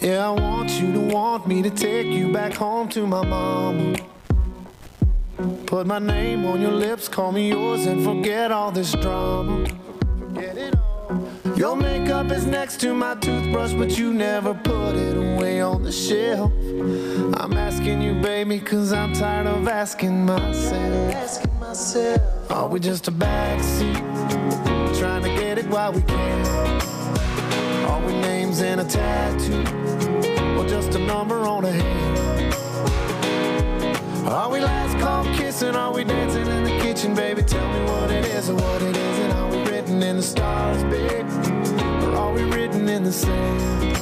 Yeah, I want you to want me to take you back home to my mama. Put my name on your lips, call me yours, and forget all this drama. Forget it all. Your makeup is next to my toothbrush, but you never put it away on the shelf. I'm asking you, baby, cause I'm tired of asking myself. Are we just a backseat, trying to get it while we can? Are we names and a tattoo, or just a number on a hand? Are we last call kissing? Are we dancing in the kitchen, baby? Tell me what it is or what it isn't. Are we written in the stars, baby, or are we written in the sand?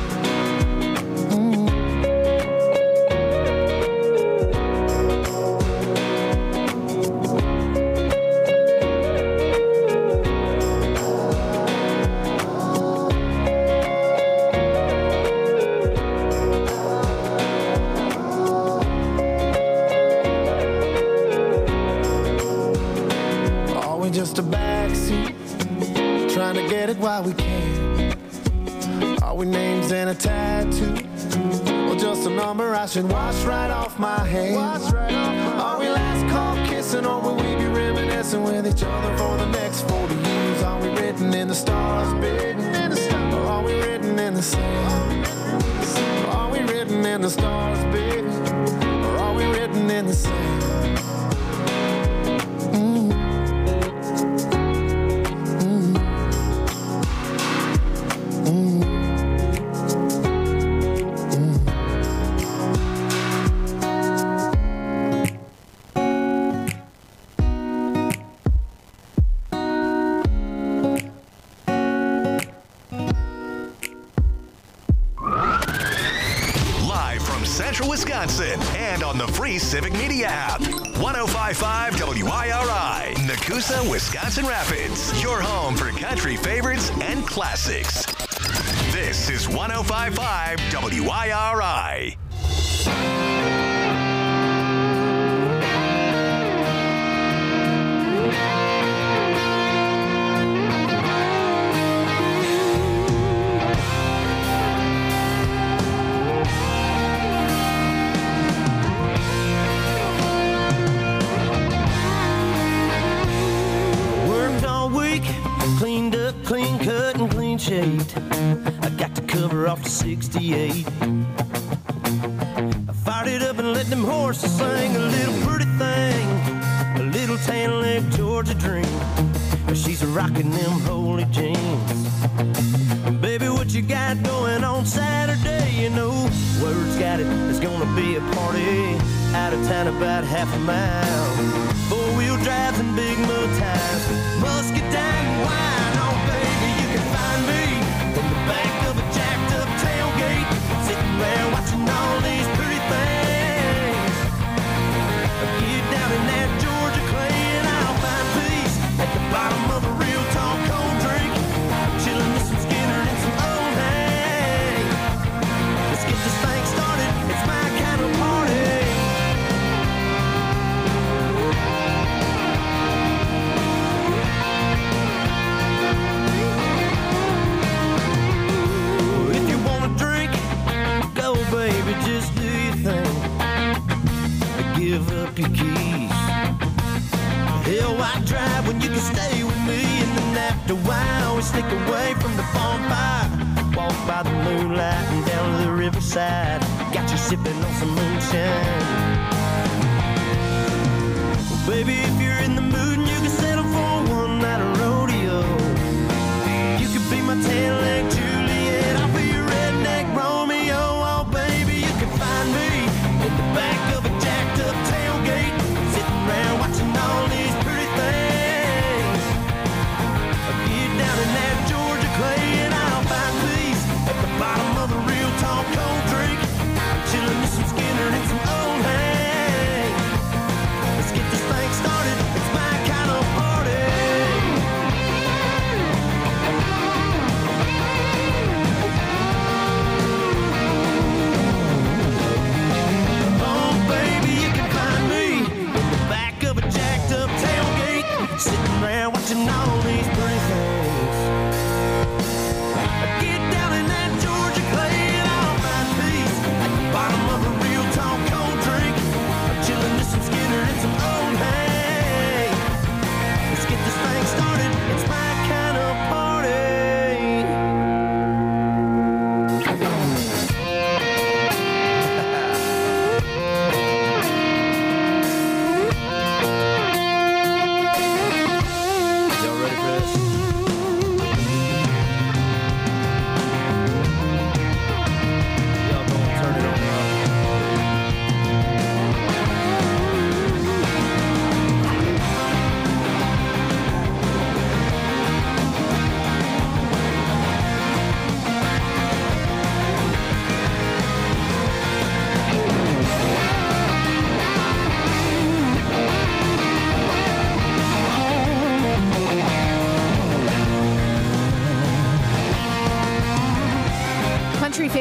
Just a backseat, trying to get it while we can. Are we names and a tattoo, or just a number I should wash right off my hands? Are we last call kissing, or will we be reminiscing with each other for the next 40 years? Are we written in the stars, baby, or are we written in the sand? Are we written in the stars, baby, or are we written in the sand? Wisconsin and on the free Civic Media app. 105.5 WIRI, Nakusa, Wisconsin Rapids. Your home for country favorites and classics. This is 105.5 WIRI. Cleaned up, clean cut, and clean shaved. I got to cover off the 68. I fired it up and let them horses sing. A little pretty thing, a little tan leg Georgia dream. She's rocking them holy jeans. Baby, what you got going on Saturday? You know, word's got it, there's gonna be a party out of town about half a mile. Four-wheel drives and big mud tires, muscadine and wine. Oh, baby, you can find me in the back of a jacked-up tailgate, sitting there watching all these pretty things. Get down in that Georgia clay and I'll find peace at the bottom of a real tall cold drink, chilling with some Skinner and some old hay. Let's get this thing started, it's my kind of party. Baby, just do your thing. Give up your keys. Hell, why drive when you can stay with me? And then after a while, we sneak away from the bonfire. Walk by the moonlight and down to the riverside. Got you sipping on some moonshine. Well, baby, if you're in the mood and you can settle for one night of rodeo, you could be my tail-leg Juliet. I'll be your redneck Romeo. Find me in the back of a jacked-up tailgate, sitting around watching all these pretty things. I'll get down in that Georgia clay and I'll find peace at the bottom of a real tall cold drink, chilling with some Skinner and some old hay. Let's get this thing started. It's my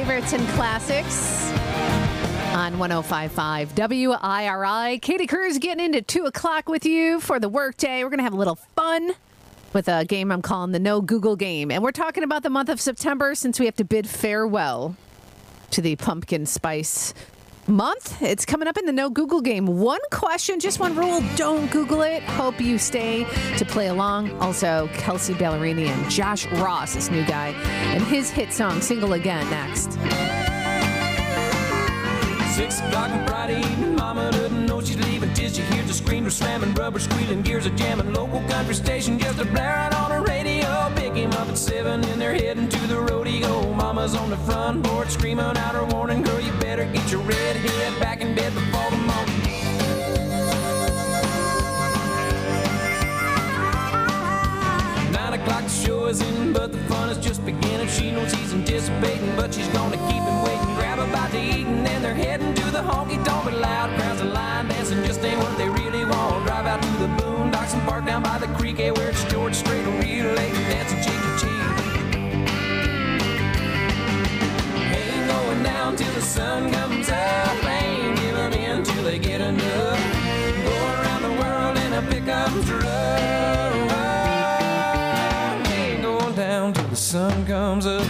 favorites and classics on 105.5 WIRI. Katie Cruz getting into 2 o'clock with you for the workday. We're going to have a little fun with a game I'm calling the No Google Game. And we're talking about the month of September since we have to bid farewell to the pumpkin spice month. It's coming up in the No Google Game. 1 question, just 1 rule. Don't Google it. Hope you stay to play along. Also, Kelsey Ballerini and Josh Ross, this new guy, and his hit song, Single Again, next. 6 o'clock on Friday evening, mama doesn't know she's leaving till she hears the screamer slamming, rubber squealing, gears are jamming, local country station just a blaring on the radio. Pick him up at 7 and they're heading to the rodeo. Mama's on the front porch screaming out her warning, girl, you better get your red head back in bed before the morning. O'clock, the show is in, but the fun is just beginning. She knows he's anticipating, but she's gonna keep him waiting. Grab a bite to eat, and then they're heading to the honky tonk. But loud crowds and line dancing just ain't what they really want. Drive out to the boondocks and park down by the creek, hey, where it's George Strait, real late and dancing cheek to cheek. Ain't going down till the sun comes up. Ain't giving in till they get enough. Go around the world in a pickup truck. Down till the sun comes up.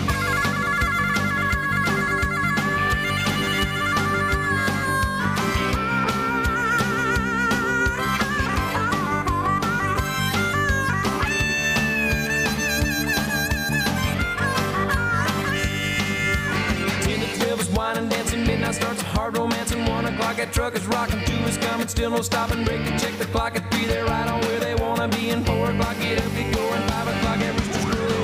Wine dancing, midnight starts a hard romance, and 1 o'clock that truck is rocking, 2 is coming, still no stopping, break to check the clock at 3, they're right on where they wanna be, and 4 o'clock get up, get going, 5 o'clock that rooster's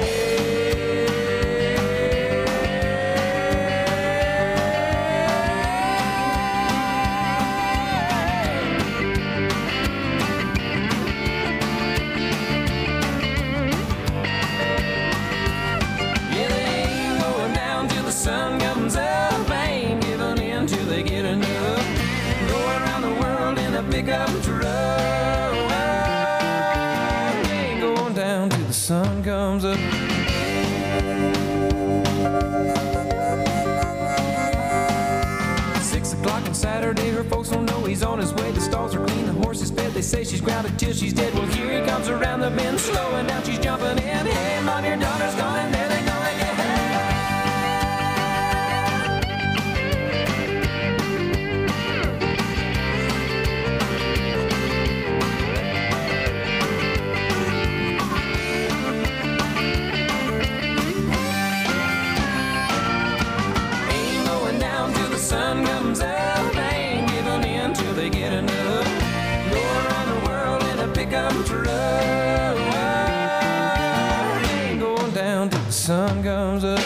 pickup truck. Ain't going down till the sun comes up. On Saturday, her folks don't know he's on his way. The stalls are clean, the horse is fed. They say she's grounded till she's dead. Well, here he comes around the bend, slowing down, she's jumping in. Hey, mom, your daughter's gone, and there they go again. Sun comes up, ain't giving in till they get enough. Go around the world in a pickup truck. Ain't going down till the sun comes up.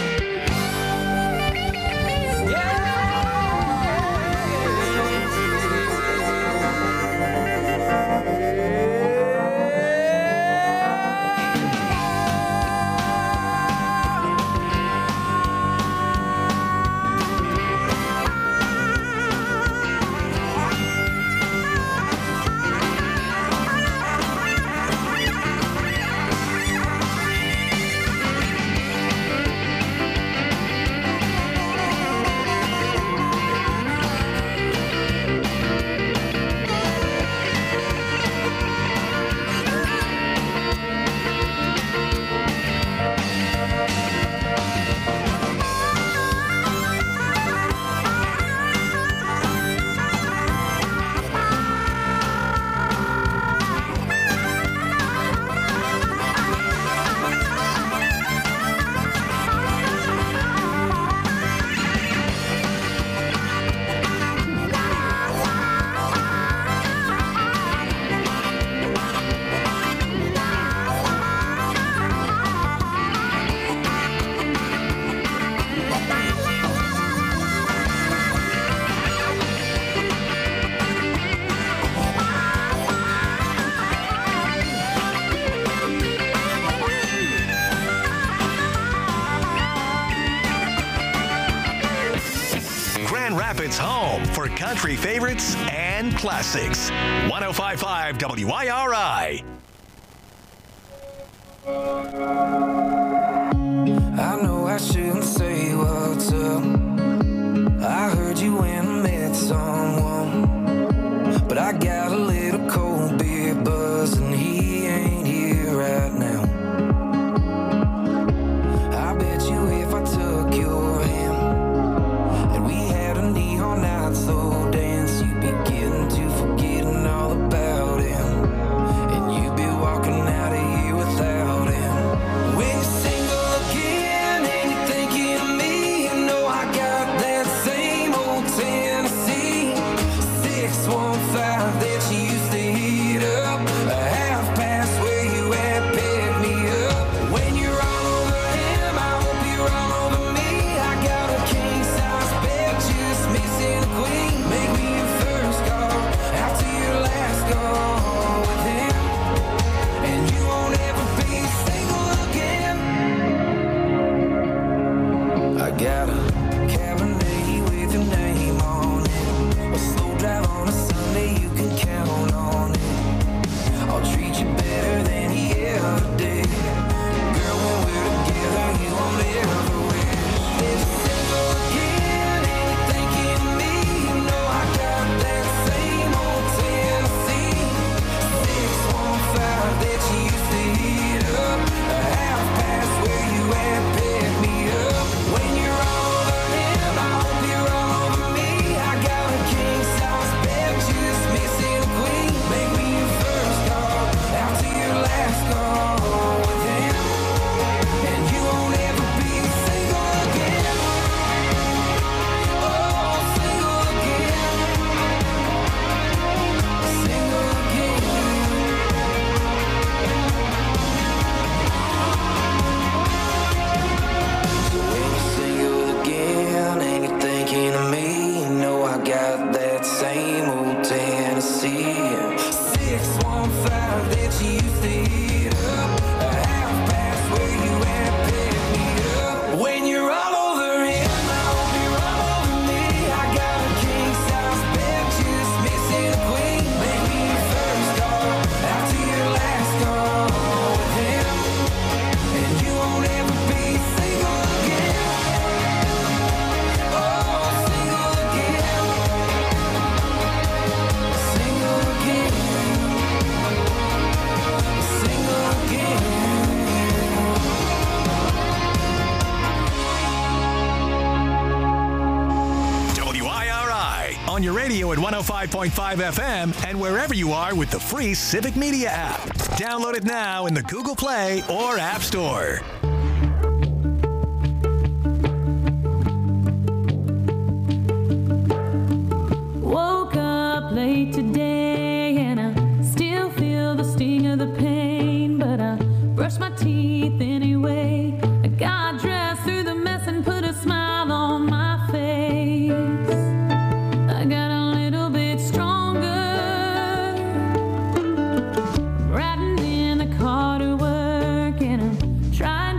Rapids' home for country favorites and classics. 105.5 WIRI. I know I shouldn't say what's up. I heard you went and met someone, but I got a little cold beer buzz and he ain't here right now. I bet you if I took your hand and we had a neon night slow dance, you'd be getting to forgetting all about him, and you'd be walking out of here without him. When you're single again and you're thinking of me, you know I got that same old Tennessee 615 that you used to heat up, a half past where you at, pick me up. When you're all over him, I hope you're all over me. I got a king size bed, just missing a queen. Make me your first call after your last call with him, and you won't ever be single again. I got a Cabernet with your name on it, a slow drive on a Sunday, you can count on it. I'll treat you better than he ever did. Girl, when we're together, you won't ever wish. If you're single again and you're thinking of me, you know I got that same old Tennessee 615 that you used to heat up, a half past where you at, pick me up. When you're all over him, I hope you're all over me. I got a king size bed, just missing a queen. Make me your first call after your last call with him, and you won't ever be single again. Oh, single again. Single again. So when you're single again and you're thinking of me, you know I got that same old Tennessee 615 that you used to heat up, a half past where you at, pick me up. When you're all over him, I hope you're all over me. I got a king size bed, just missing a queen. Make me your first call after your last call with him, and you won't ever be single again. Oh, single again. Single again. Single again. WIRI on your radio at 105.5 FM and wherever you are with the free Civic Media app. Download it now in the Google Play or App Store. Woke up late today and I still feel the sting of the pain, but I brushed my teeth anyway. I got dressed through the mess and put a smile on my face. I got a little bit stronger, riding in the car to work, and I'm trying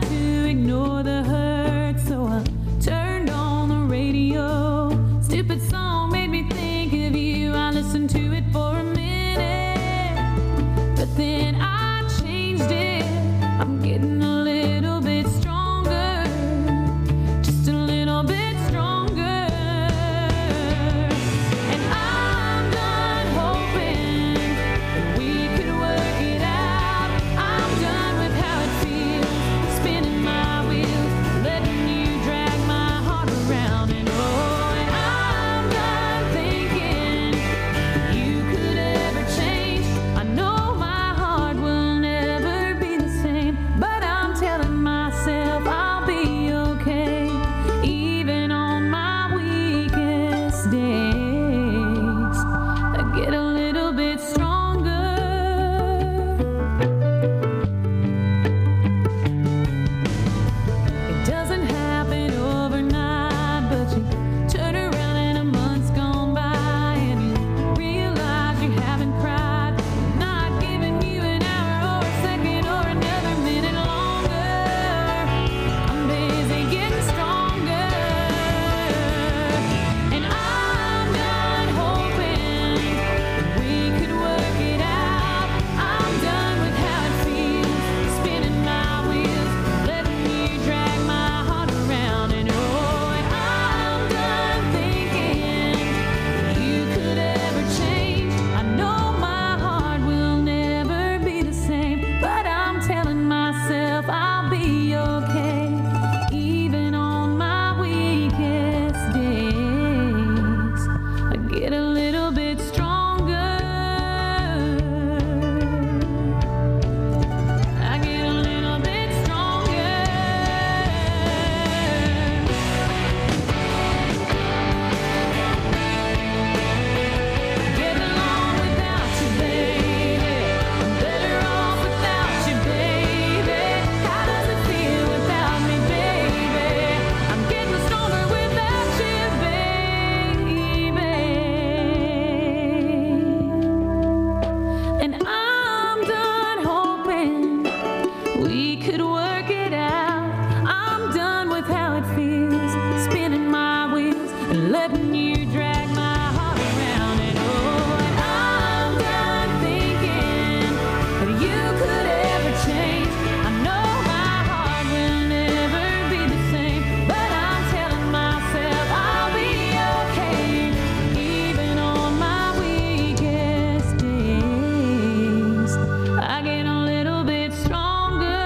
letting you drag my heart around. And oh, and I'm done thinking that you could ever change. I know my heart will never be the same, but I'm telling myself I'll be okay, even on my weakest days. I get a little bit stronger.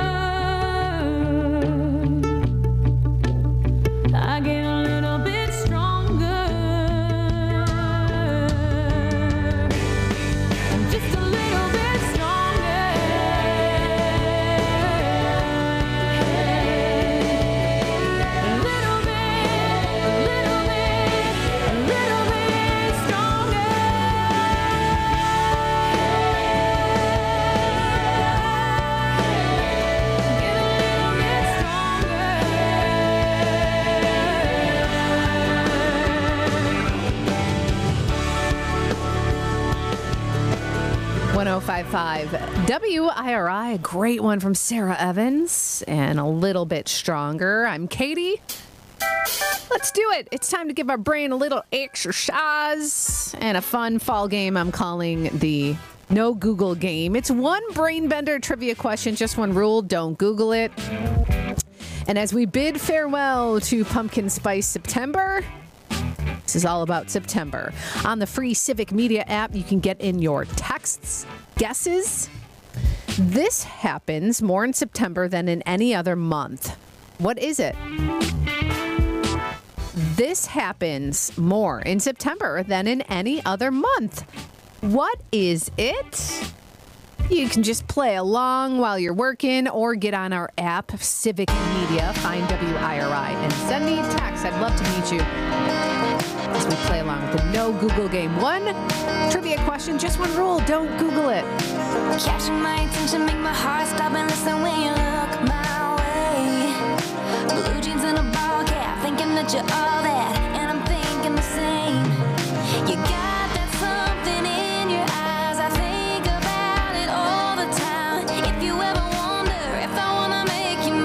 I get a little bit stronger. Just a little bit stronger. A little bit stronger. Get a little bit stronger. 1055 WIRI, a great one from Sarah Evans, and a little bit stronger. I'm Katie. Let's do it. It's time to give our brain a little exercise and a fun fall game I'm calling the No Google game. It's one brain bender trivia question, just one rule: don't Google it. And as we bid farewell to Pumpkin Spice September, this is all about September. On the free Civic Media app, you can get in your texts, guesses. This happens more in September than in any other month. What is it? This happens more in September than in any other month. What is it? You can just play along while you're working or get on our app, Civic Media, find WIRI, and send me a text. I'd love to meet you as we play along with the No Google game. One trivia question, just one rule: don't Google it. Capture my attention, make my heart stop and listen when you look my way. Blue jeans and a ball cap, thinking that you're all that, and I'm thinking the same. You got that something in your eyes, I think about it all the time. If you ever wonder if I wanna make you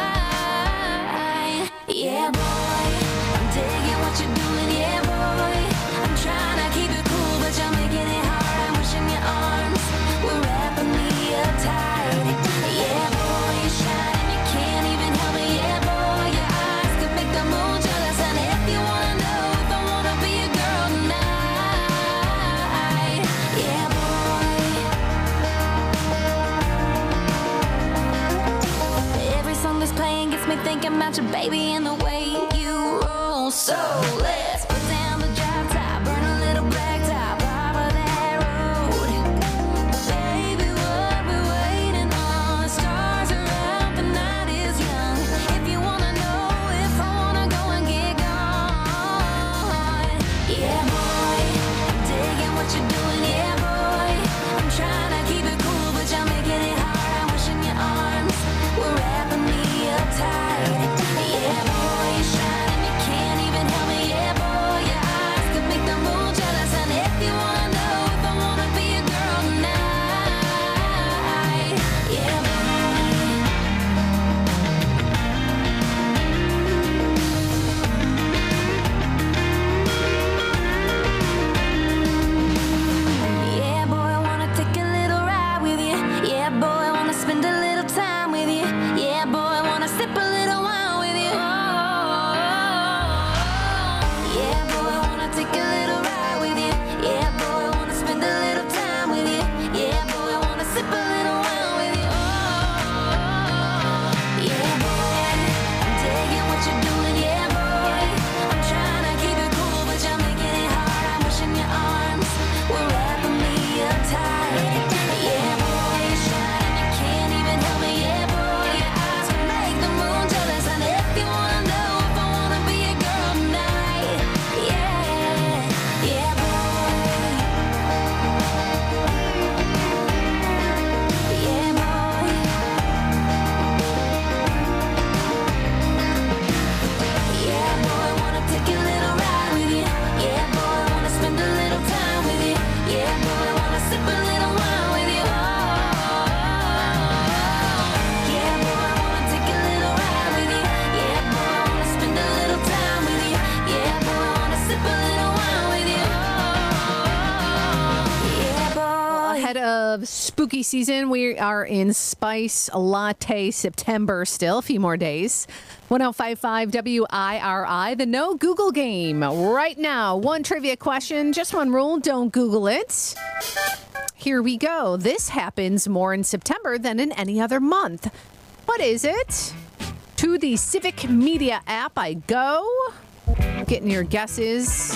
mine, yeah boy, I'm digging what you're doing, yeah boy. I'm trying to keep it cool, but you're making it hard. I'm wishing your arms were wrapping me up tight. Yeah boy, you shine and you can't even help it. Yeah boy, your eyes could make the moon jealous. And if you wanna know if I wanna be a girl tonight, yeah boy. Every song that's playing gets me thinking about your baby and the way you roll. So let's put down the drop top, burn a little black top off of that road. Baby, what we waiting on? The stars are out, the night is young. If you wanna know if I wanna go and get gone, yeah boy, I'm digging what you're doing, yeah boy. I'm trying to keep it cool, but you're making it hard. I'm wishing your arms were wrapping me up tight. Yeah boy, you shine and you can't even help me, yeah boy. of spooky season. We are in Spice Latte September still, a few more days. 1055 WIRI, the No Google game. Right now, one trivia question, just one rule, don't Google it. Here we go. This happens more in September than in any other month. What is it? To the Civic Media app I go. Getting your guesses.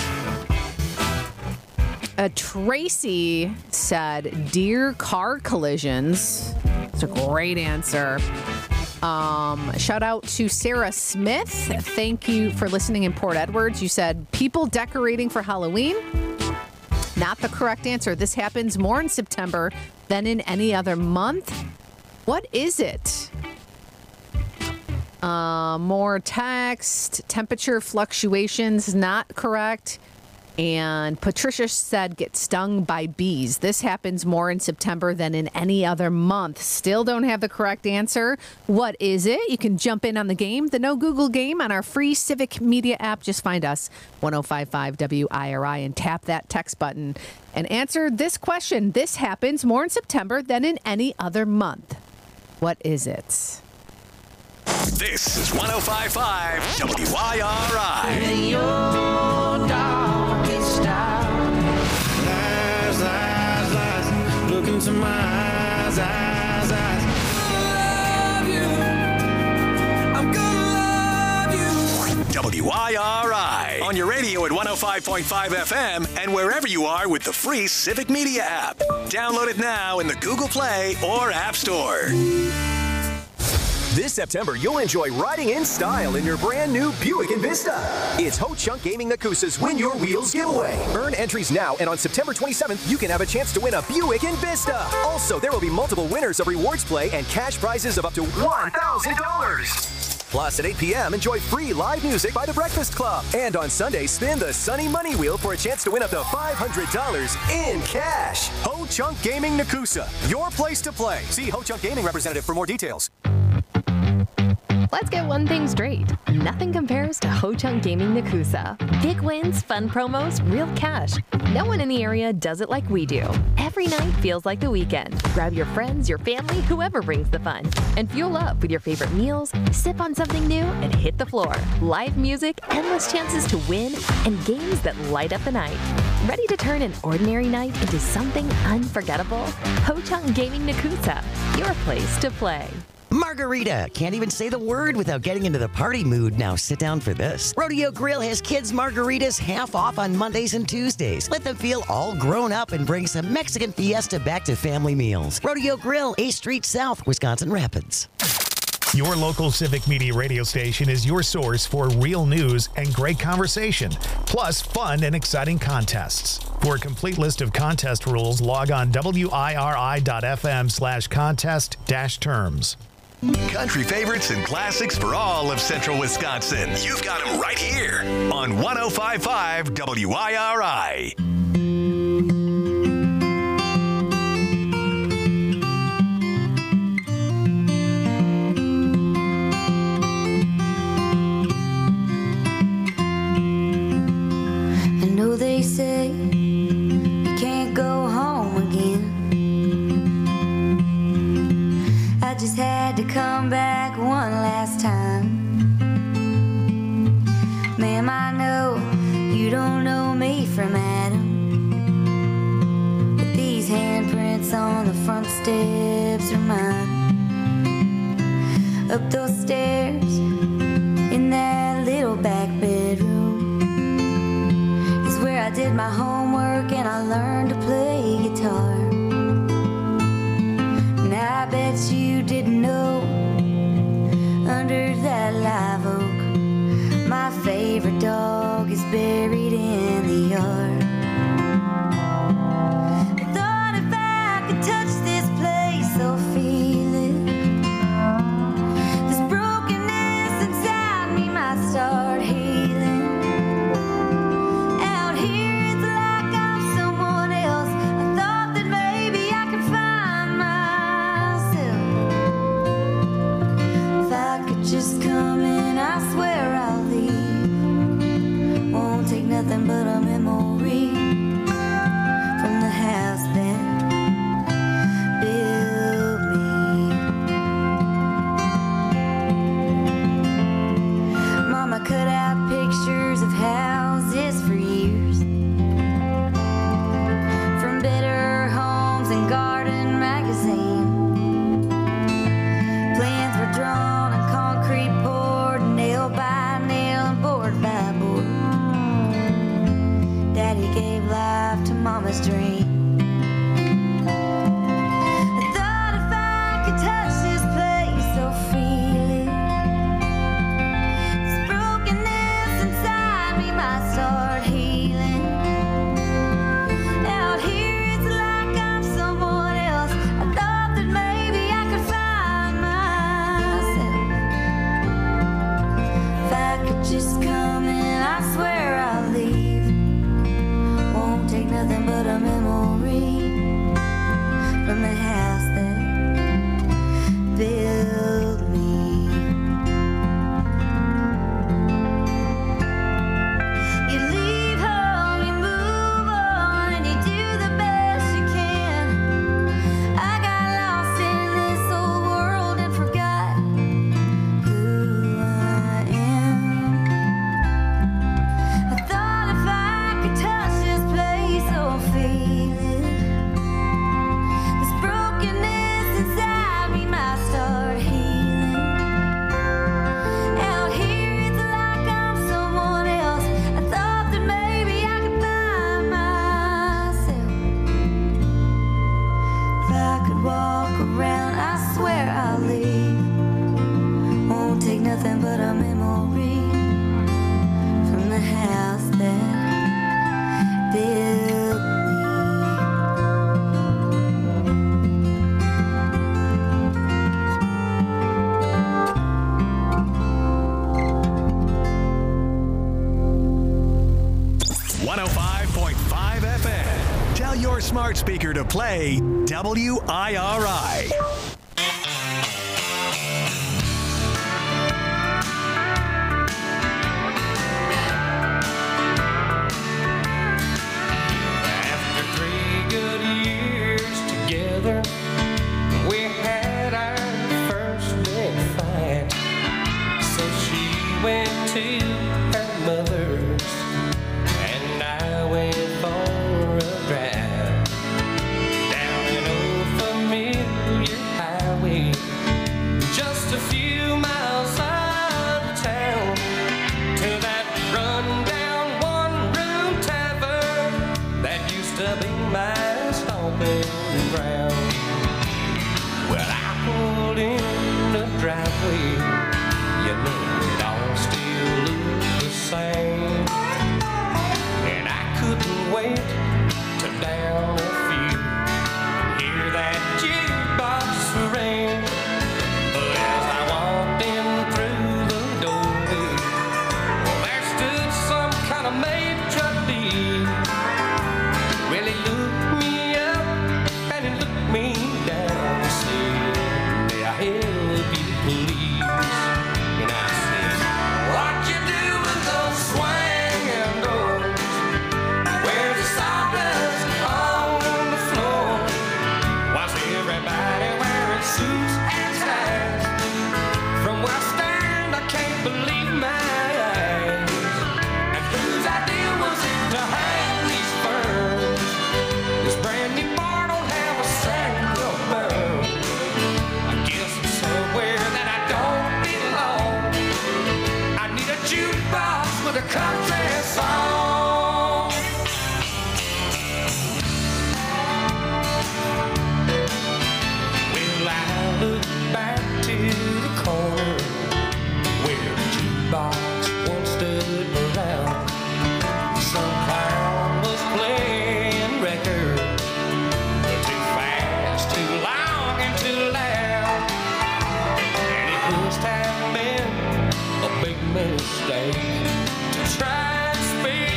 Tracy said, deer car collisions. It's a great answer. Shout out to Sarah Smith. Thank you for listening in Port Edwards. You said people decorating for Halloween. Not the correct answer. This happens more in September than in any other month. What is it? More text. Temperature fluctuations, not correct. And Patricia said get stung by bees. This happens more in September than in any other month. Still don't have the correct answer. What is it? You can jump in on the game, the No Google game, on our free Civic Media app. Just find us, 1055 WIRI, and tap that text button and answer this question. This happens more in September than in any other month. What is it? This is 1055 WIRI. In your darkest hour, Lies, lies, lies. Look into my eyes, eyes, eyes. love you. I'm gonna love you. WIRI. On your radio at 105.5 FM and wherever you are with the free Civic Media app. Download it now in the Google Play or App Store. This September, you'll enjoy riding in style in your brand new Buick Envista. It's Ho Chunk Gaming Nakusa's Win Your Wheels giveaway. Earn entries now, and on September 27th, you can have a chance to win a Buick Envista. Also, there will be multiple winners of rewards play and cash prizes of up to $1,000. Plus, at 8 p.m., enjoy free live music by The Breakfast Club. And on Sunday, spin the Sunny Money Wheel for a chance to win up to $500 in cash. Ho Chunk Gaming Nakusa, your place to play. See Ho Chunk Gaming representative for more details. Let's get one thing straight. Nothing compares to Ho Chunk Gaming Nakusa. Big wins, fun promos, real cash. No one in the area does it like we do. Every night feels like the weekend. Grab your friends, your family, whoever brings the fun. And fuel up with your favorite meals, sip on something new, and hit the floor. Live music, endless chances to win, and games that light up the night. Ready to turn an ordinary night into something unforgettable? Ho Chunk Gaming Nakusa, your place to play. Margarita. Can't even say the word without getting into the party mood. Now sit down for this. Rodeo Grill has kids' margaritas half off on Mondays and Tuesdays. Let them feel all grown up and bring some Mexican fiesta back to family meals. Rodeo Grill, 8th Street South, Wisconsin Rapids. Your local Civic Media radio station is your source for real news and great conversation, plus fun and exciting contests. For a complete list of contest rules, log on wiri.fm/contest-terms. Country favorites and classics for all of Central Wisconsin. You've got them right here on 1055 WIRI. I know they say you can't go home again. I just had to come back one last time. Ma'am, I know you don't know me from Adam, but these handprints on the front steps are mine. Up those stairs in that little back bedroom is where I did my homework and I learned to play guitar. And I bet you didn't know, under that live oak, my favorite dog is buried in the yard. I thought if I could touch this place or feel it, this brokenness inside me might start healing. Out here it's mama's dream. I thought if I could touch this place, so feel it. This brokenness inside me might start healing. Out here it's like I'm someone else. I thought that maybe I could find myself. If I could just come in, I swear I'll leave. Won't take nothing but a memory from the house that built me. You leave home, you move on, and you do the best you can. I got lost in this old world and forgot who I am. I thought if I could touch this place or feel it, this brokenness inside me might start healing. Out here it's like I'm someone else. I thought that maybe I could find myself. If I could walk around, I swear I'll leave. Won't take nothing but a memory from the house that built me. 105.5 FM. Tell your smart speaker to play WIRI. After 3 good years together, we had our first big fight. So she went to her mother's, and I went for a drive down an old familiar highway, just a few miles out of town, to that rundown one-room tavern that used to be my stomping ground. Well, I pulled in the driveway, you know it all still looked the same, and I couldn't wait to down a few and hear that jukebox ring. But as I walked in through the doorway, well, there stood some kind of maitre d'. Well, he looked me up and he looked me down and said, "May I help you, please?" And I said, "What you do with those swinging doors? Where's the sawdust on the floor? Why's everybody wearing suits and ties? From where I stand, I can't believe my eyes. And whose idea was it to hang these ferns? This brand new bar don't have a single burn. I guess it's somewhere that I don't belong. I need a jukebox with a country song." Well, I look back to the corner where the jukebox once stood around. Some clown was playing records, too fast, too long, and too loud. And it must have been a big mistake to try and speak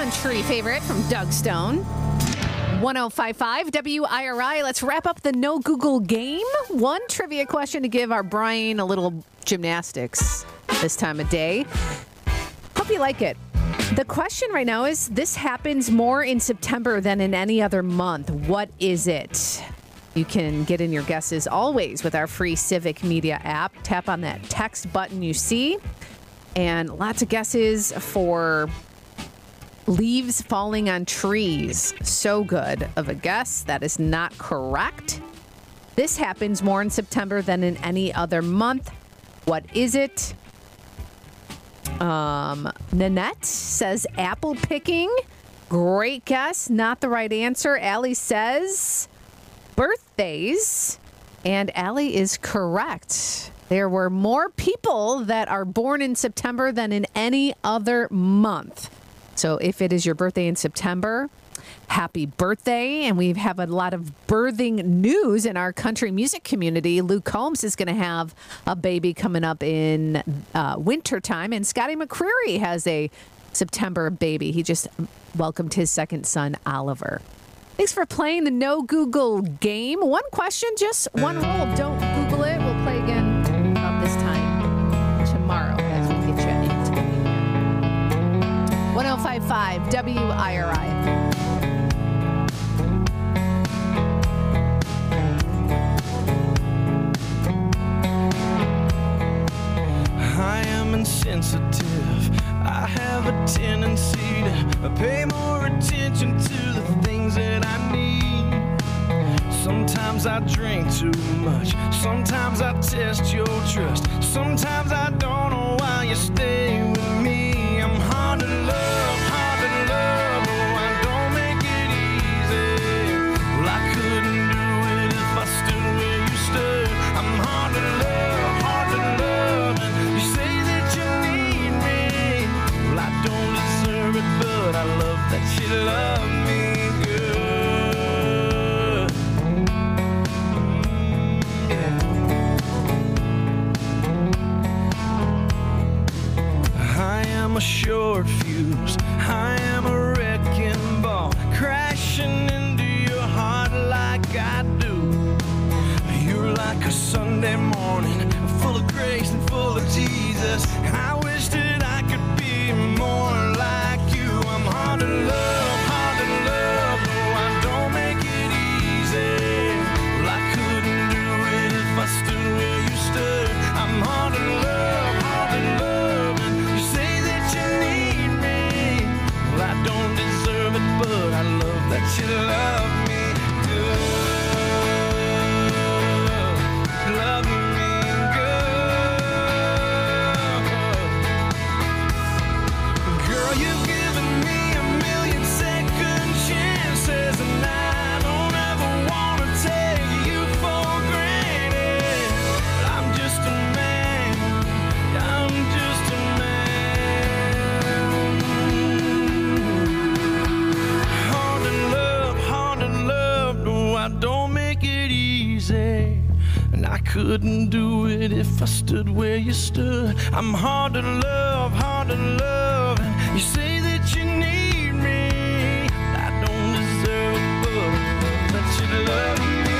country favorite from Doug Stone. 105.5 WIRI. Let's wrap up the No Google game. One trivia question to give our brain a little gymnastics this time of day. Hope you like it. The question right now is, this happens more in September than in any other month. What is it? You can get in your guesses always with our free Civic Media app. Tap on that text button you see. And lots of guesses for leaves falling on trees. So good of a guess. That is not correct. This happens more in September than in any other month. What is it? Nanette says apple picking. Great guess. Not the right answer. Allie says birthdays. And Allie is correct. There were more people that are born in September than in any other month. So if it is your birthday in September, happy birthday. And we have a lot of birthing news in our country music community. Luke Combs is going to have a baby coming up in wintertime. And Scotty McCreery has a September baby. He just welcomed his second son, Oliver. Thanks for playing the No Google game. One question, just one rule. Don't Google it. We'll play again this time tomorrow as we get you into the weekend. 105.5 WIRI. I am insensitive. I have a tendency to pay more attention to the things that I need. Sometimes I drink too much. Sometimes I test your trust. Sometimes I don't know why you stay with me. I'm hard to love, oh, I don't make it easy. Well, I couldn't do it if I stood where you stood. I'm hard to love, and you say that you need me. Well, I don't deserve it, but I love that you love me good. I am a short fuse, I am a wrecking ball, crashing into your heart like I do. You're like a Sunday morning, full of grace and full of Jesus. I wish that I could be more like you. I'm hard to love, no, I don't make it easy. Well, I couldn't do it if I stood where you stood. I'm hard to love, and you say that you need me. Well, I don't deserve it, but I love that you love me good. Love me good. Girl, you've given me a million second chances, and I don't ever want to take you for granted. But I'm just a man, I'm just a man. Hard to love, no, I don't make it easy. And I couldn't do it if I stood where you stood. I'm hard to love, and you say that you need me. I don't deserve it, but that you love me.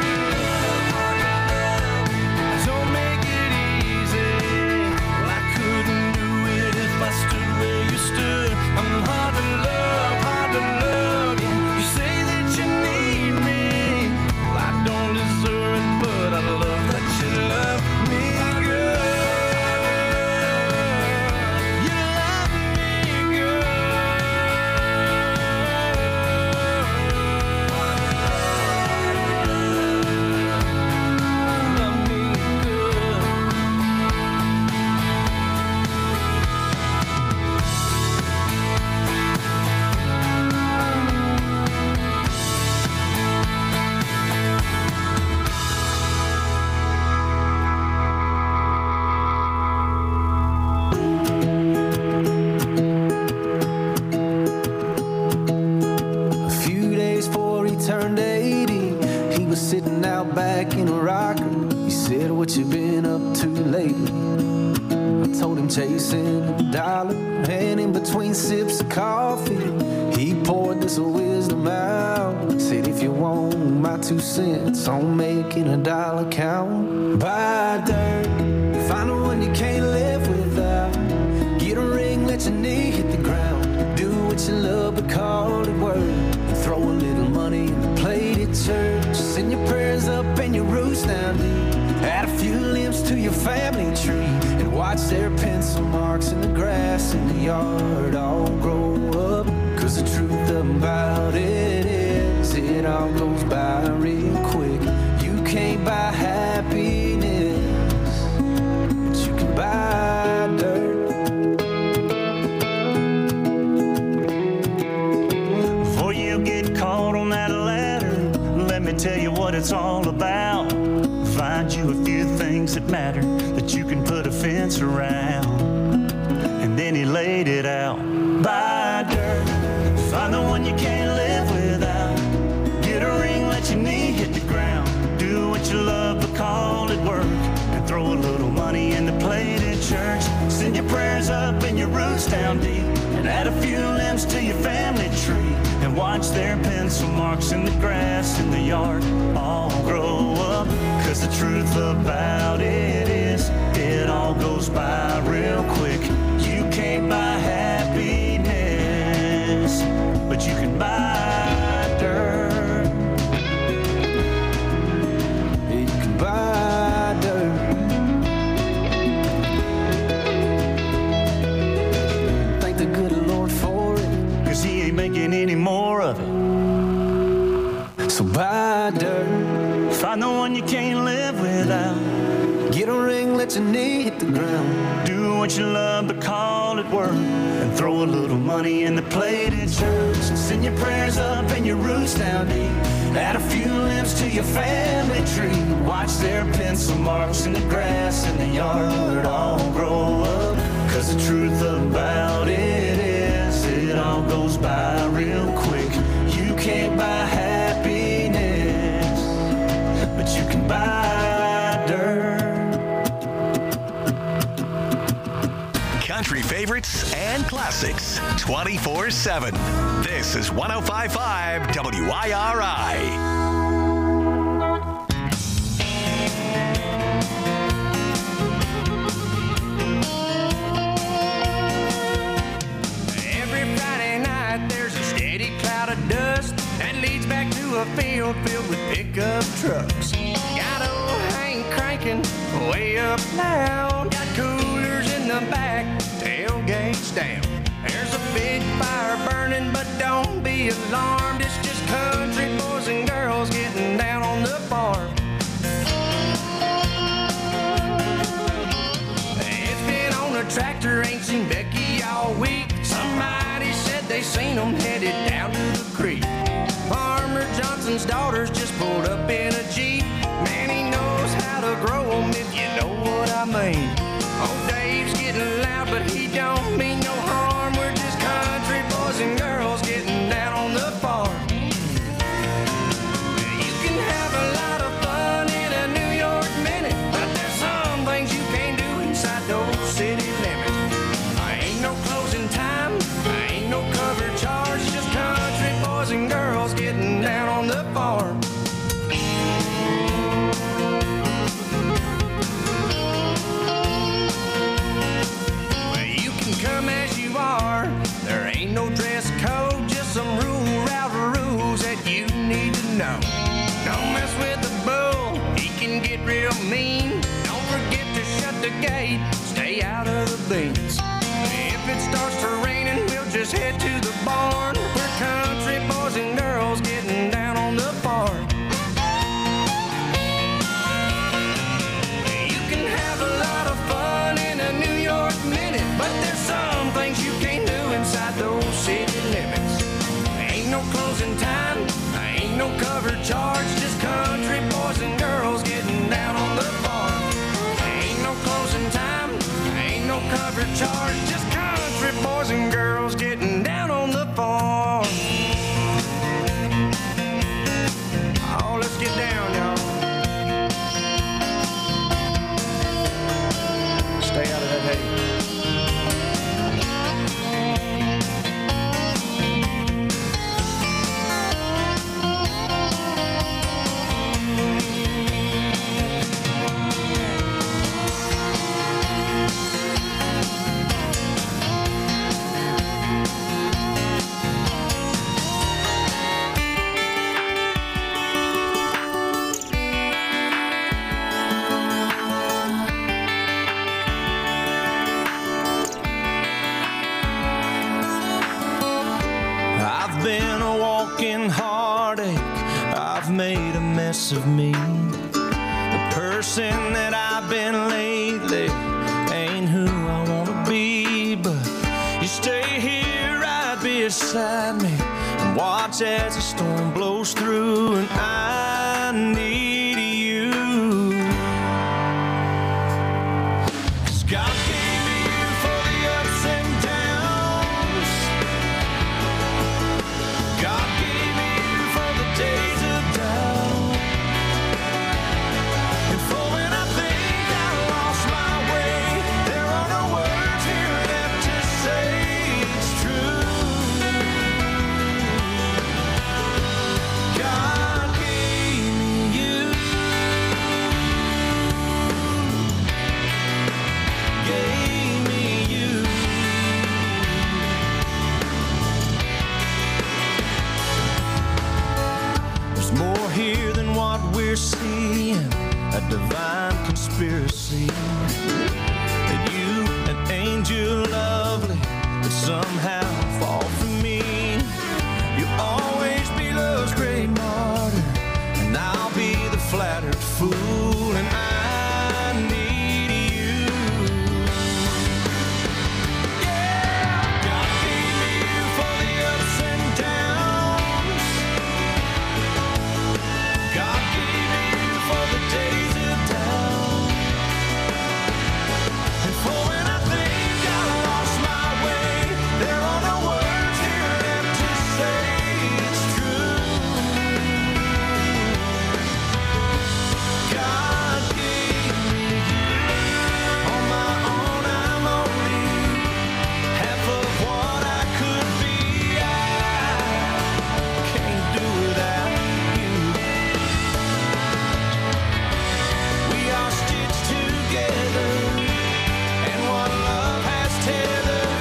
Don't make it easy. Well, I couldn't do it if I stood where you stood. I'm hard to love, yeah. You say that you need me. Well, I don't deserve it, but I love that you love me good. You love me good. Love me good. A few days before he turned 80, he was sitting out back in a rocker. He said, "What you been up to lately?" I told him chasing a dollar, and in between sips of coffee, this wisdom out. Said if you want my 2 cents on making a dollar count, buy dirt, find the one you can't live without. Get a ring, let your knee hit the ground. Do what you love, but call it work. And throw a little money in the plate at church. Send your prayers up and your roots down deep. Add a few limbs to your family tree. And watch their pencil marks in the grass in the yard all grow up. Cause the truth about it is, it all goes by real quick. You can't buy happiness, but you can buy dirt. Before you get caught on that ladder, let me tell you what it's all about. Find you a few things that matter, that you can put a fence around. And then he laid it out. Buy dirt, find the one you can't live without. Get a ring, let your knee hit the ground. Do what you love, but call it work. And throw a little money in the plate at church. Send your prayers up and your roots down deep. And add a few limbs to your family tree. And watch their pencil marks in the grass in the yard all grow up. Cause the truth about it is, it all goes by real quick. You can't buy happiness, but you can buy dirt. You can buy dirt. Thank the good Lord for it, cause he ain't making any more of it. So buy dirt, find the one you can't live without. Get a ring, let your knee hit the ground. Do what you love, but call it work. And throw a little money in the plate at church. Send your prayers up and your roots down deep. Add a few limbs to your family tree. Watch their pencil marks in the grass in the yard all grow up. Cause the truth about it is, it all goes by real quick. You can't buy happiness, but you can buy dirt. Country favorites and classics 24/7. This is 105.5 WIRI. Every Friday night there's a steady cloud of dust that leads back to a field filled with pickup trucks. Got old Hank cranking way up loud. Got coolers in the back, tailgates down. There's a big fire burning, but don't be alarmed. It's just country boys and girls getting down on the farm. It's been on a tractor, ain't seen Becky all week. Somebody said they seen them headed down to the creek. Farmer Johnson's daughters just pulled up in a Jeep. Man, he knows how to grow them, if you know what I mean. Oh, Dave's getting loud, but he don't mean no harm. We're just country boys and girls getting down on the farm. You can have a lot of fun in a New York minute, but there's some things you can't do inside those city limits. Ain't no closing time, ain't no cover charge, just country boys and girls getting down on the farm. Come as you are, there ain't no dress code, just some route rules that you need to know. Don't mess with the bull, he can get real mean. Don't forget to shut the gate, stay out of the beans. If it starts to raining, we'll just head to the barn. We're country boys and girls getting down on the farm. You can have a lot of fun in a New York minute, but there's some things you can't do inside those city limits. Ain't no closing time, ain't no cover charge, just country boys and girls getting down on the farm. Ain't no closing time, ain't no I've made a mess of me. The person that I've been lately ain't who I wanna be, but you stay here right beside me and watch as the storm blows through, and I need you. 'Cause God gave me you for the ups and downs. God gave me you for the days of doubt, and for when I think I lost my way, there are no words here left to say it's true. God gave me you. Gave me you. There's more here than what we're seeing, a divine conspiracy. That you, an angel lovely, would somehow fall for me. You'll always be love's great martyr, and I'll be the flattered fool, and I need you. Yeah, God gave me you for the ups and downs. God gave me you for the days of doubt, and for when I think I lost my way, there are no words here left to say it's true. God gave me you. On my own, I'm only half of what I could be. I can't do without you. We are stitched together, and what love has tethered,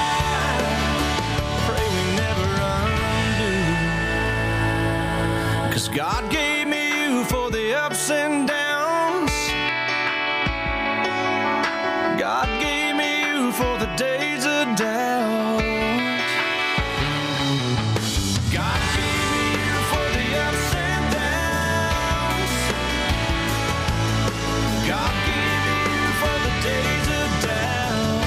I pray we never undo. 'Cause God gave me you for the ups and downs. God gave me you for the days of doubt. God gave me you for the ups and downs. God gave me you for the days of doubt,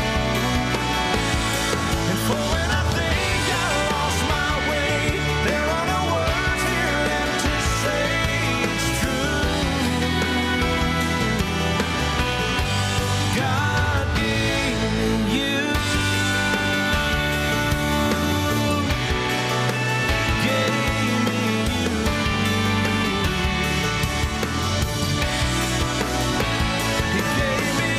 and for when I think I lost my way, there are no words here left to say it's true. God gave me you. Gave me you. He gave me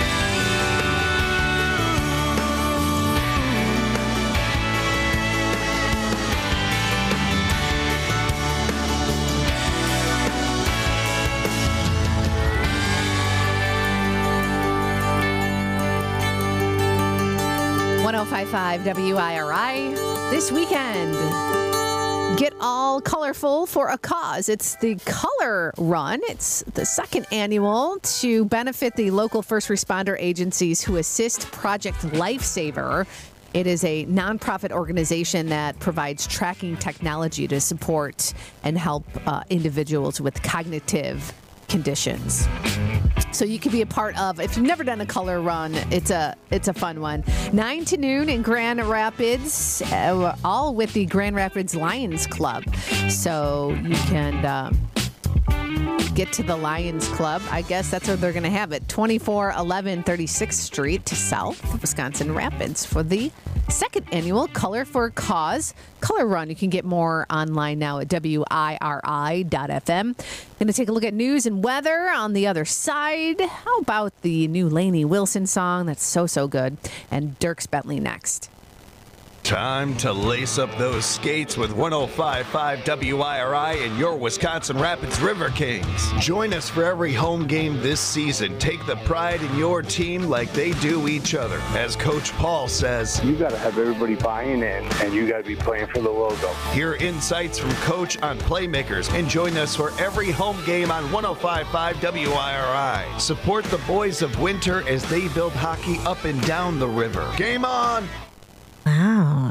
you. 105.5 WIRI. This weekend, get all colorful for a cause. It's the Color Run. It's the second annual to benefit the local first responder agencies who assist Project Lifesaver. It is a nonprofit organization that provides tracking technology to support and help individuals with cognitive conditions. So you can be a part of, if you've never done a color run, it's a fun one. 9 to noon in Grand Rapids, all with the Grand Rapids Lions Club. So you can get to the Lions Club. I guess that's where they're going to have it. 2411 36th Street to South Wisconsin Rapids for the second annual Color for Cause Color Run. You can get more online now at WIRI.FM. Going to take a look at news and weather on the other side. How about the new Lainey Wilson song? That's so good. And Dierks Bentley next. Time to lace up those skates with 105.5 WIRI and your Wisconsin Rapids River Kings. Join us for every home game this season. Take the pride in your team like they do each other. As Coach Paul says, you got to have everybody buying in, and you got to be playing for the logo. Hear insights from Coach on playmakers and join us for every home game on 105.5 WIRI. Support the boys of Winter as they build hockey up and down the river. Game on! Wow,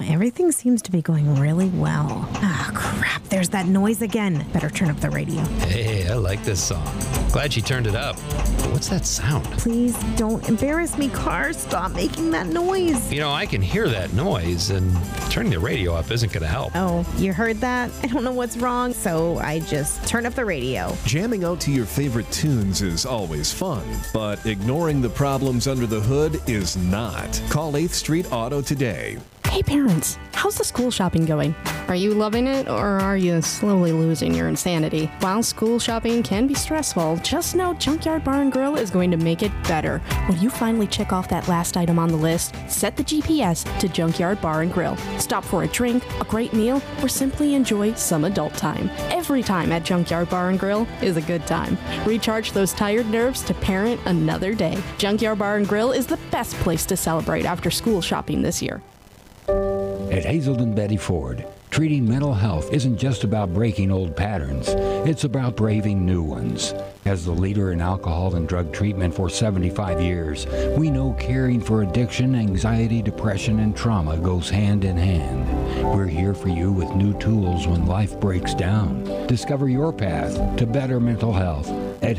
everything seems to be going really well. Ah, crap, there's that noise again. Better turn up the radio. Hey, I like this song. Glad she turned it up. But what's that sound? Please don't embarrass me, car. Stop making that noise. You know, I can hear that noise, and turning the radio up isn't going to help. Oh, you heard that? I don't know what's wrong, so I just turned up the radio. Jamming out to your favorite tunes is always fun, but ignoring the problems under the hood is not. Call 8th Street Auto today. Hey parents, how's the school shopping going? Are you loving it, or are you slowly losing your insanity? While school shopping can be stressful, just know Junkyard Bar and Grill is going to make it better. When you finally check off that last item on the list, set the GPS to Junkyard Bar and Grill. Stop for a drink, a great meal, or simply enjoy some adult time. Every time at Junkyard Bar and Grill is a good time. Recharge those tired nerves to parent another day. Junkyard Bar and Grill is the best place to celebrate after school shopping this year. At Hazelden Betty Ford, treating mental health isn't just about breaking old patterns, it's about braving new ones. As the leader in alcohol and drug treatment for 75 years, we know caring for addiction, anxiety, depression, and trauma goes hand in hand. We're here for you with new tools when life breaks down. Discover your path to better mental health at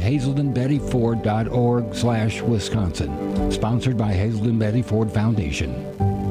hazeldenbettyford.org/Wisconsin. Sponsored by Hazelden Betty Ford Foundation.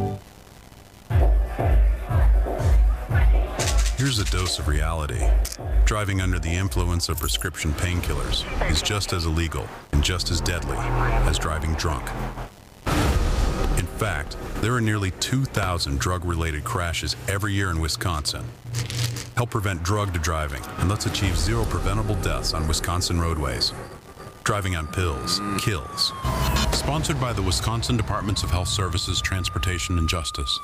Here's a dose of reality. Driving under the influence of prescription painkillers is just as illegal and just as deadly as driving drunk. In fact, there are nearly 2,000 drug-related crashes every year in Wisconsin. Help prevent drug driving and let's achieve 0 preventable deaths on Wisconsin roadways. Driving on pills kills. Sponsored by the Wisconsin Departments of Health Services, Transportation, and Justice.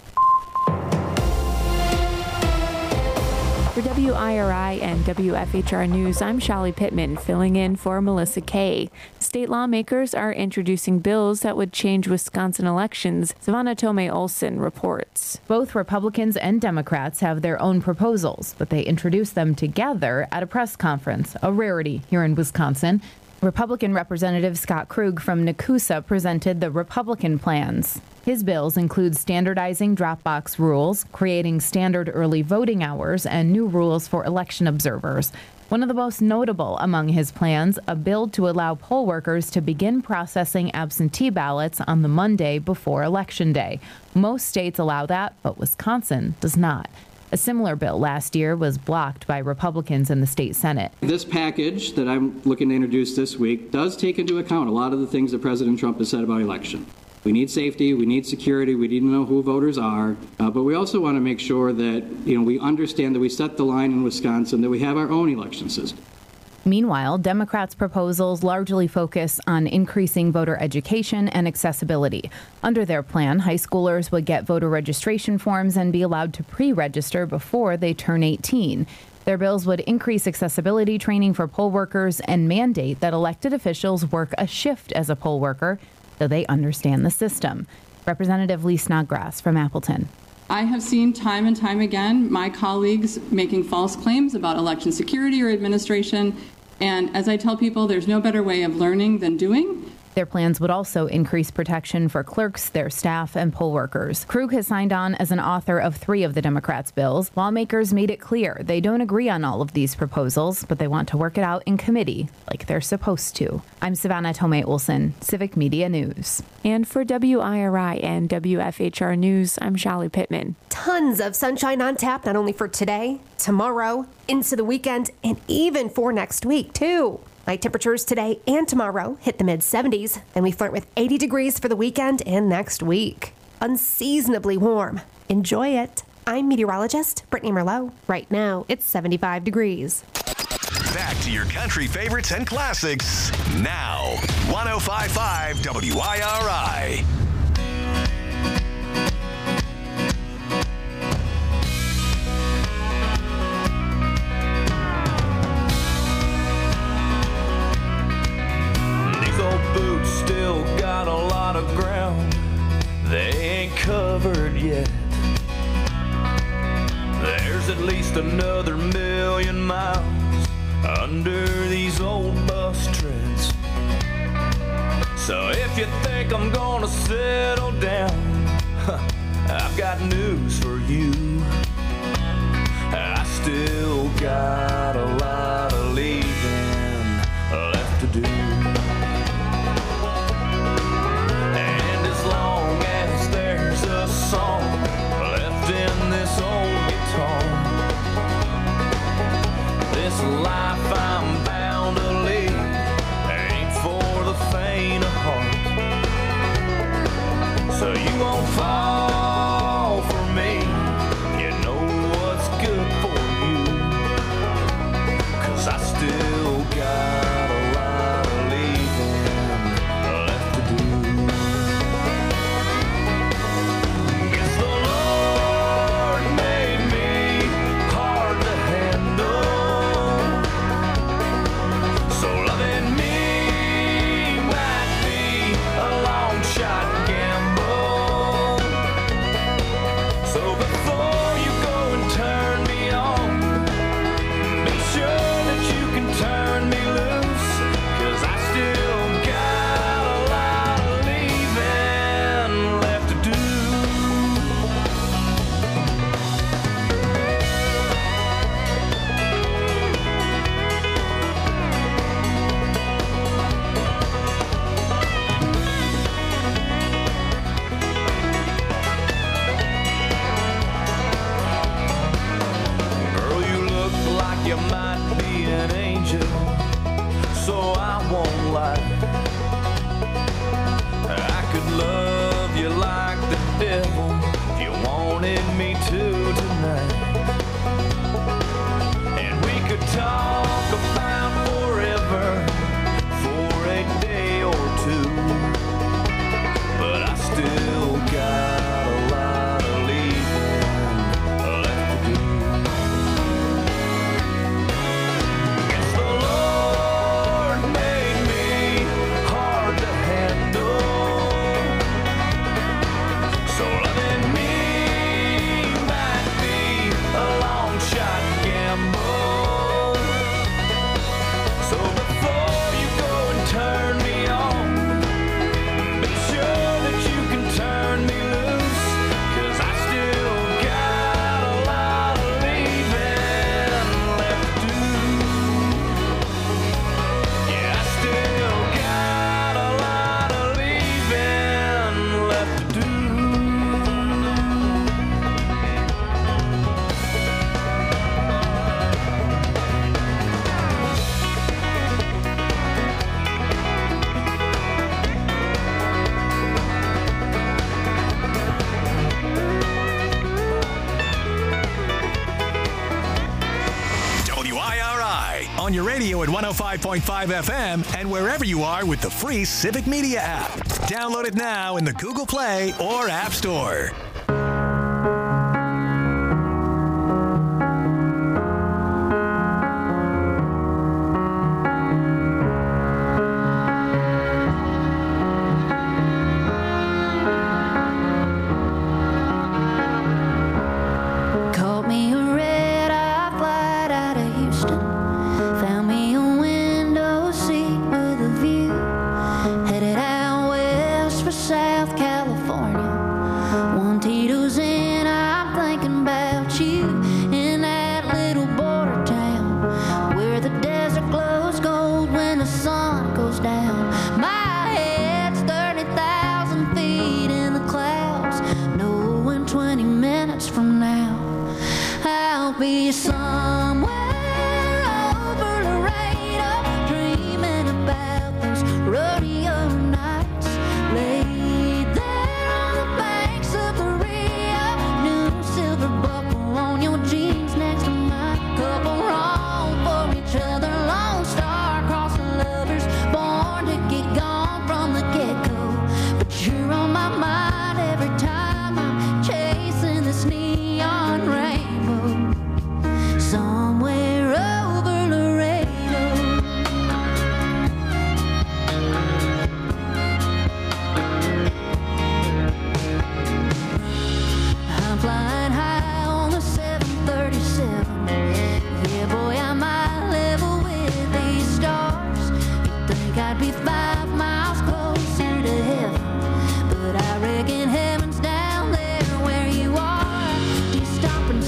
For WIRI and WFHR News, I'm Shelly Pittman, filling in for Melissa Kay. State lawmakers are introducing bills that would change Wisconsin elections. Savannah Tomei Olson reports. Both Republicans and Democrats have their own proposals, but they introduced them together at a press conference, a rarity here in Wisconsin. Republican Representative Scott Krug from Nakusa presented the Republican plans. His bills include standardizing drop box rules, creating standard early voting hours, and new rules for election observers. One of the most notable among his plans, a bill to allow poll workers to begin processing absentee ballots on the Monday before Election Day. Most states allow that, but Wisconsin does not. A similar bill last year was blocked by Republicans in the state Senate. This package that I'm looking to introduce this week does take into account a lot of the things that President Trump has said about election. We need safety, we need security, we need to know who voters are, but we also want to make sure that we understand that we set the line in Wisconsin, that we have our own election system. Meanwhile, Democrats' proposals largely focus on increasing voter education and accessibility. Under their plan, high schoolers would get voter registration forms and be allowed to pre-register before they turn 18. Their bills would increase accessibility training for poll workers and mandate that elected officials work a shift as a poll worker so they understand the system. Representative Lee Snodgrass from Appleton. I have seen time and time again my colleagues making false claims about election security or administration. And as I tell people, there's no better way of learning than doing. Their plans would also increase protection for clerks, their staff, and poll workers. Krug has signed on as an author of 3 of the Democrats' bills. Lawmakers made it clear they don't agree on all of these proposals, but they want to work it out in committee like they're supposed to. I'm Savannah Tomei Olson, Civic Media News. And for WIRI and WFHR News, I'm Shelly Pittman. Tons of sunshine on tap, not only for today, tomorrow, into the weekend, and even for next week, too. Night temperatures today and tomorrow hit the mid-70s. Then we flirt with 80 degrees for the weekend and next week. Unseasonably warm. Enjoy it. I'm meteorologist Brittany Merlot. Right now, it's 75 degrees. Back to your country favorites and classics now. 105.5 WIRI. Boots still got a lot of ground they ain't covered yet. There's at least another 1,000,000 miles under these old bus treads. So if you think I'm gonna settle down, I've got news for you. I still got a lot of leaving left to do. And as long as there's a song left in this old guitar, this life I'm bound to lead ain't for the faint of heart. So you won't fall for me, you know what's good for you, 'cause I still got a lot of leaving left to do. Guess the Lord made me hard to handle, so loving me might be a long shot gamble. So before you go and turn me on, make sure that you can turn me loose, 'cause I still got a lot of leaving left to do. Girl, you look like you might be an angel, so I won't lie. I could love you like the devil if you wanted me to tonight. And we could talk about forever for a day or two, but I still got a lot of leaving left to do. Guess the Lord made me hard to handle, so loving me might be a long shot gamble. So before you go and turn me on, be sure that you can turn me loose, 'cause I still got a lot of leaving left to do. Yeah, I still got a lot of leaving left to do. WIRI on your radio at 105.5 FM and wherever you are with the free Civic Media app. Download it now in the Google Play or App Store. Caught me a red-eye flight out of Houston. Found me a window seat with a view. Headed out west for South California. One Tito's in, I'm thinking about you. In that little border town where the desert glows gold when the sun goes down. My head's 30,000 feet in the clouds, knowing 20 minutes from now I'll be somewhere over Laredo, dreaming about those rodeo nights. Laid there on the banks of the Rio, new silver buckle on your jeans next to mine. Couple wrong for each other, lone star crossing lovers, born to get gone from the get-go. But you're on my mind every time I'm chasing this neon rainbow. Somewhere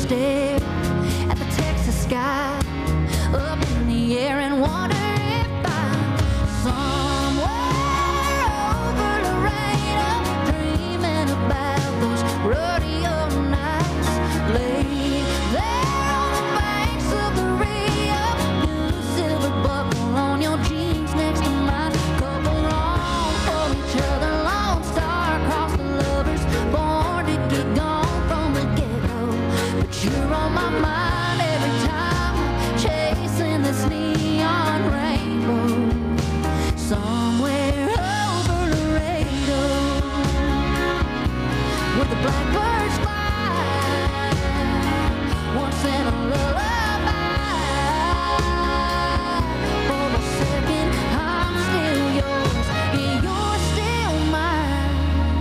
stare at the Texas sky up in the air and wonder if I'm somewhere over Laredo, dreaming about those rodeo nights laid there on the banks of the Rio. New silver buckle on your jeans next to mine, couple wrong for each other, lone star across the lovers, born to get gone from the get-go. But you're on my mind every time, chasing this neon rainbow. Somewhere over Laredo, where the blackbirds fly, once in a lullaby. For a second, I'm still yours, and you're still mine.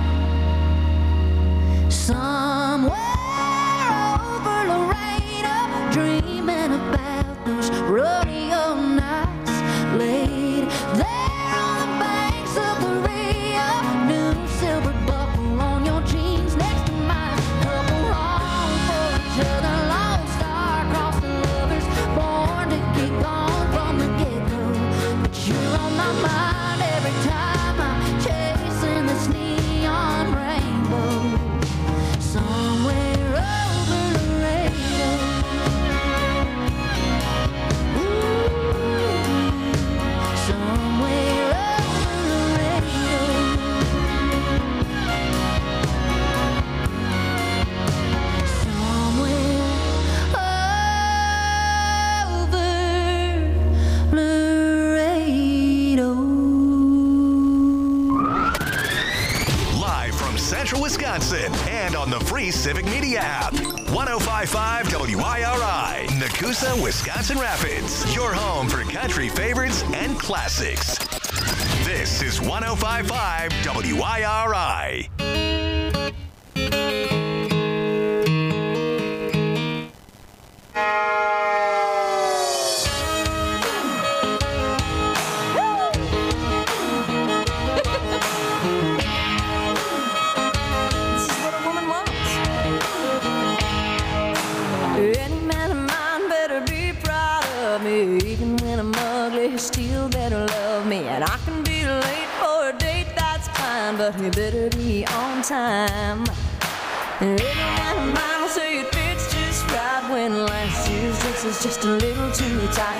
Somewhere over Laredo, dreaming about those rodeo nights laid there on the banks of the Rio. New silver buckle on your jeans next to mine, couple wrong for each other, lone star across the lovers, born to get gone from the get-go. But you're on my mind every time I'm chasing this neon rainbow. Somewhere over Laredo. Somewhere over Laredo. Somewhere over Laredo. Live from Central Wisconsin and on the free Civic Media app. 105.5 WIRI, Nakusa, Wisconsin Rapids. Your home for country favorites and classics. This is 105.5 WIRI. This is what a woman wants. Any man of mine better be proud of me. Even when I'm ugly, he still better love me. And I can be late for a date, that's fine, but he better be on time. And every man of mine will say it fits just right when last year's dress is just a little too tight.